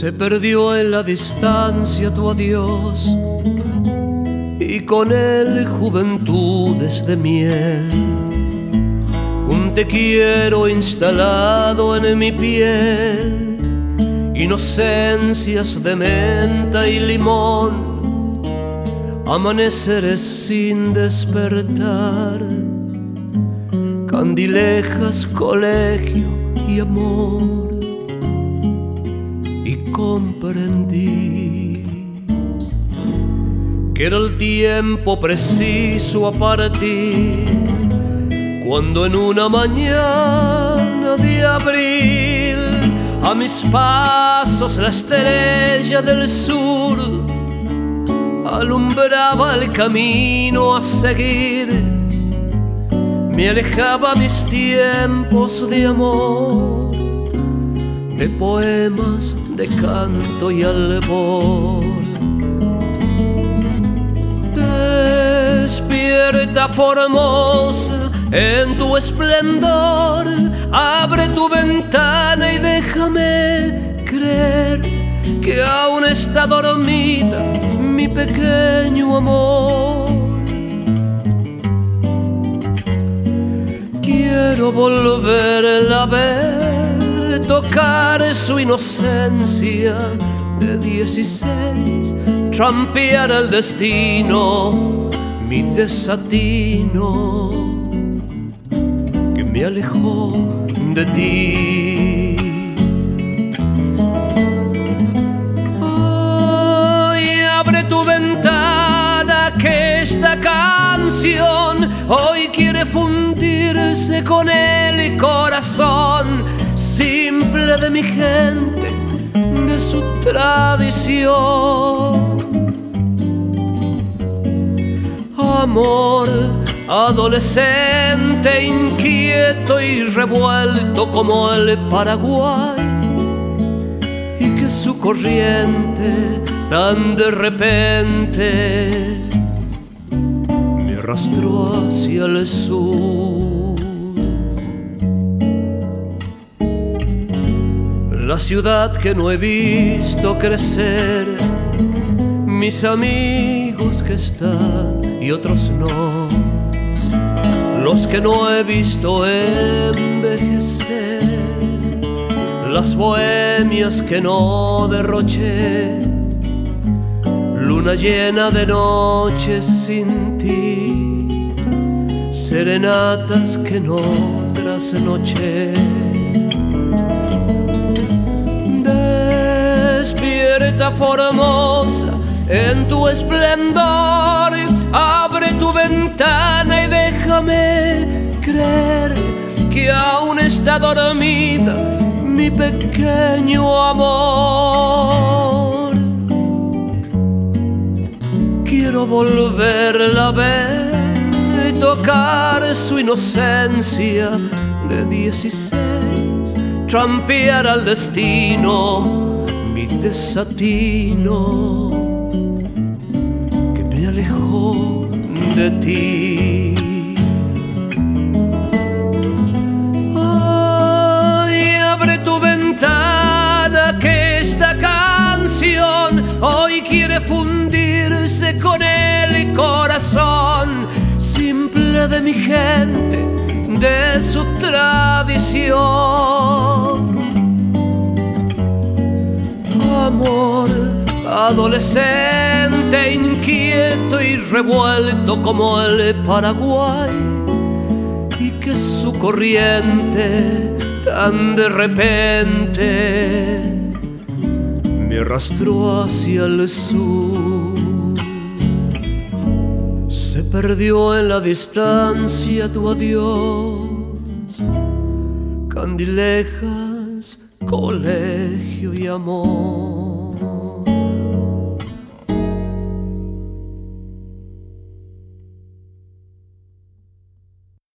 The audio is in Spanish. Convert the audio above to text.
Se perdió en la distancia tu adiós y con él juventudes de miel. Un te quiero instalado en mi piel, inocencias de menta y limón, amaneceres sin despertar, candilejas, colegio y amor. Y comprendí que era el tiempo preciso a partir, cuando en una mañana de abril a mis pasos la estrella del sur alumbraba el camino a seguir. Me alejaba mis tiempos de amor, de poemas, de canto y albor. Despierta, Formosa, en tu esplendor, abre tu ventana y déjame creer que aún está dormida mi pequeño amor. Quiero volverla a ver, tocar su inocencia de 16, trampear el destino, mi desatino que me alejó de ti. Ay, abre tu ventana que esta canción hoy quiere fundirse con el corazón simple de mi gente, de su tradición. Amor adolescente, inquieto y revuelto como el Paraguay, y que su corriente tan de repente me arrastró hacia el sur. La ciudad que no he visto crecer, mis amigos que están y otros no, los que no he visto envejecer, las bohemias que no derroché, luna llena de noches sin ti, serenatas que no trasnoché. Despierta, Formosa, en tu esplendor, abre tu ventana y déjame creer que aún está dormida mi pequeño amor. Quiero volverla a ver y tocar su inocencia de 16, trampear al destino, mi desatino que me alejó de ti. Ay, abre tu ventana que esta canción hoy quiere fundirse con el corazón simple de mi gente, de su tradición. Amor adolescente, inquieto y revuelto como el Paraguay, y que su corriente tan de repente me arrastró hacia el sur. Se perdió en la distancia tu adiós, candilejas, colegio y amor.